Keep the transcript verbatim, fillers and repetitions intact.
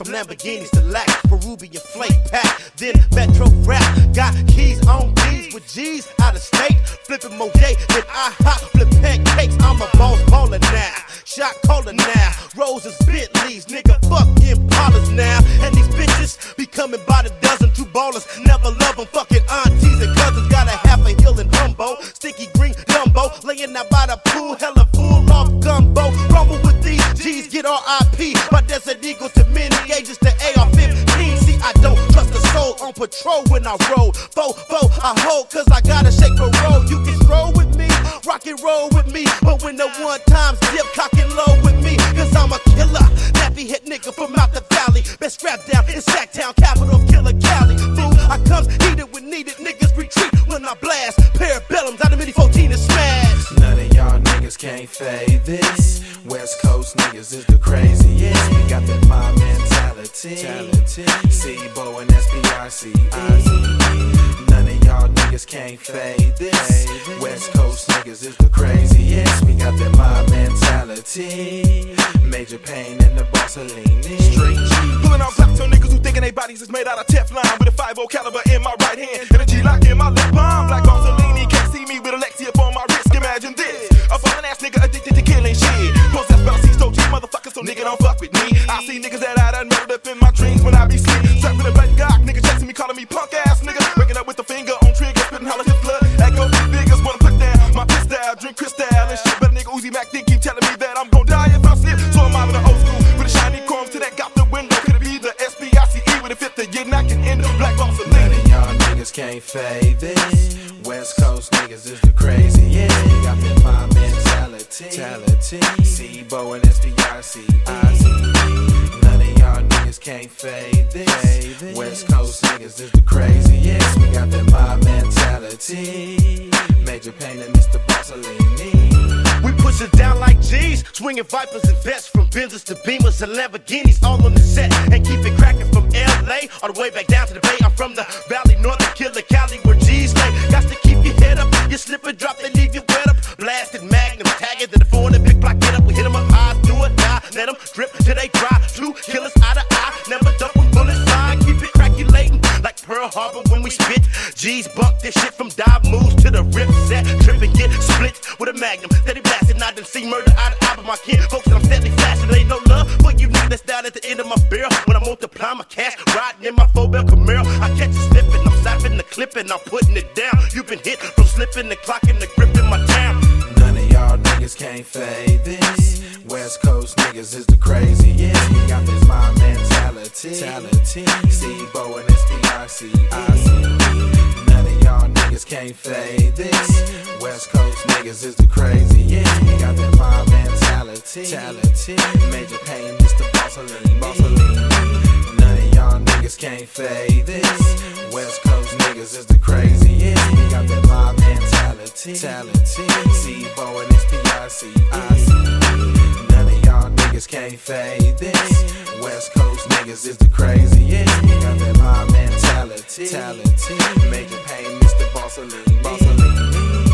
from Lamborghinis to Lax, Peruvian flake pack, then Metro rap. Got keys on D's with G's out of state, flipping Moje, then I hop, flip pancakes. I'm a boss baller now, shot caller now, Roses, Bentleys, nigga, fuck Impalas now. And these bitches be coming by the dozen, true ballers, never love them, fucking aunties and cousins. Got a half a hill in Humbo, sticky green Dumbo, laying out by the pool, hella full off gumbo. Rumble with these G's, get R I P, my desert eagle to many gauges to A R fifteen. See, I don't trust a soul on patrol when I roll. Fo, fo, I hold, cause I gotta shake a roll. You can stroll with me, rock and roll with me, but when the one times dip, cock and low with me, cause I'm a killer. Nappy hit nigga from out the valley, best strapped down in Sacktown, capital of Killer Cali. Fool, I come heated when needed, niggas retreat when I blast. Parabellums out of mini fourteen and smash. None of y'all niggas can't fade this. West Coast niggas is the craziest. We got that mob mentality. C-Bo and S P R C E. None of y'all niggas can't fade this. West Coast niggas is the craziest. We got that mob mentality. Major Pain and the Bossellini. Straight G. Pulling out claps on niggas who thinking they bodies is made out of Teflon. With a five oh caliber in my right hand and a G-Lock in my left palm. Black Bossellini can't see me with Alexia up on my wrist. Imagine this, a ballin' ass nigga addicted to killing shit. Possessed by C G motherfuckers, so nigga don't fuck with me. I see niggas that I done murdered up in my dreams when I be sleep. Strapped with a black Glock, nigga chasing me, calling me punk ass nigga. Waking up with the finger on trigger, spitting holler his blood. Echo figures wanna put down my pistol, drink crystal and shit. But a nigga Uzi Mac dick keep telling me that I'm gon' die if I slip. So I'm out of the old school with a shiny chrome to that got the window. Could it be the S P I C E with a fifth to get knocking in the Black Bossellini? None of y'all niggas can't fade this. West Coast niggas is the craziest. We got that mob mentality. C-Bo and S P R C E. None of y'all niggas can't fade this. West Coast niggas is the craziest. We got that mob mentality. Major Pain and Mister Bossellini. We push it down like G's, swinging Vipers and vests from Benzes to Beamers and Lamborghinis, all on the set, and keep it cracking from L A all the way back down to the Bay. I'm from the Valley, Northern Killer Cali, where G's lay. Got to keep your head up, you slip and drop, they leave you wet up. Blasted Magnum, tagging to the four in the big block, get up, we hit them up high, do or die, let them drip till they dry. Two killers out of eye, never duck when bullets fly, keep it crackulating like Pearl Harbor when we spit. G's bump this shit from dive moves to the rip set, trip and get split with a Magnum, steady blasting. I done see murder out of eye, but my kid folks and I'm steadily flashing. There ain't no love for you niggas that's down at the end of my barrel. When I multiply my cash, riding in my four bell Camaro, I catch you slipping, I'm slapping the clip and I'm putting it down. You've been hit from slipping the clock and the grip in my town. None of y'all niggas can't fade this. West Coast niggas is the craziest. We got this mob mentality. C-Bo and S P R C E. None of y'all niggas can't fade this. West Coast niggas is the craziest. We got that mob mentality. Major Pain, Mister Bossellini. None of y'all niggas can't fade this. West Coast niggas is the craziest. We got that mob mentality. C-Bo and S P R C E. None of y'all niggas can't fade this. West Coast niggas is the craziest. We got that mob mentality. Major Pain, Mister Bossellini.